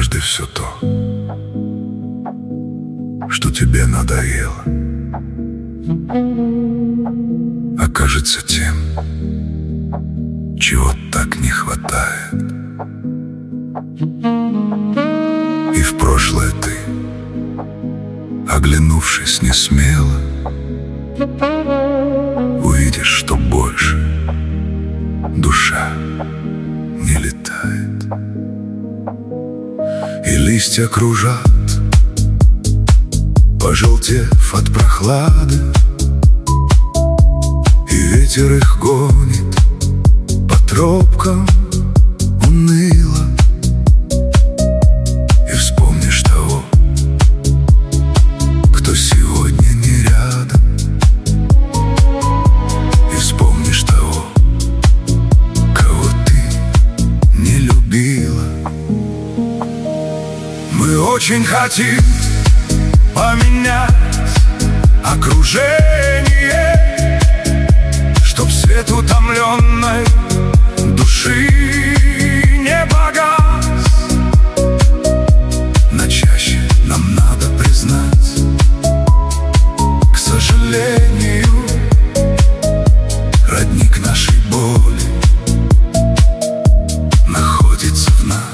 однажды все то, что тебе надоело, окажется тем, чего так не хватает. И в прошлое ты, оглянувшись несмело, увидишь, что больше душа не летает. И листья кружат, пожелтев от прохлады, и ветер их гонит по тропкам уныло. И вспомнишь того, кто сегодня не рядом, и вспомнишь того, кого ты не любила. Мы очень хотим поменять окружение, чтоб свет утомленной души не погас. Но чаще нам надо признать, к сожалению, родник нашей боли находится в нас.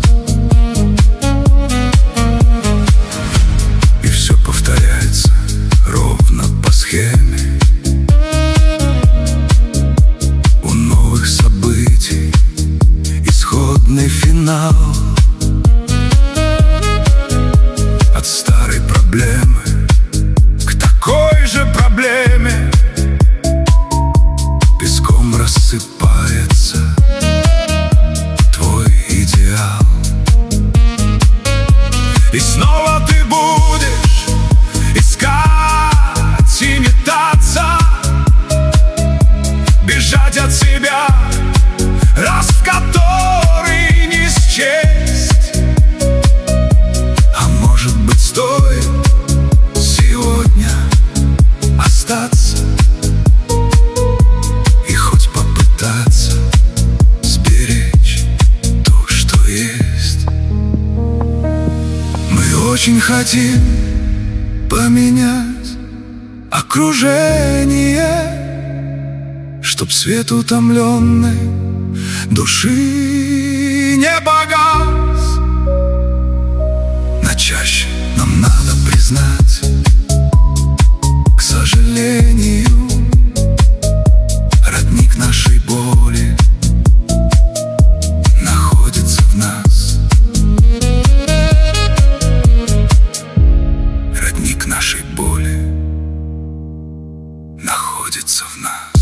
И все повторяется ровно по схеме. У новых событий исходный финал. От старой проблемы к такой же проблеме песком рассыпается твой идеал. И снова ты будешь искать и метаться, бежать от себя, раз в который не счесть. А может быть, стоит сегодня остаться и хоть попытаться сберечь то, что есть. Мы очень хотим поменять окружение, чтоб свет утомленной души не погас. Но чаще нам надо признать, к сожалению, родник нашей боли находится в нас. Родник нашей боли находится в нас.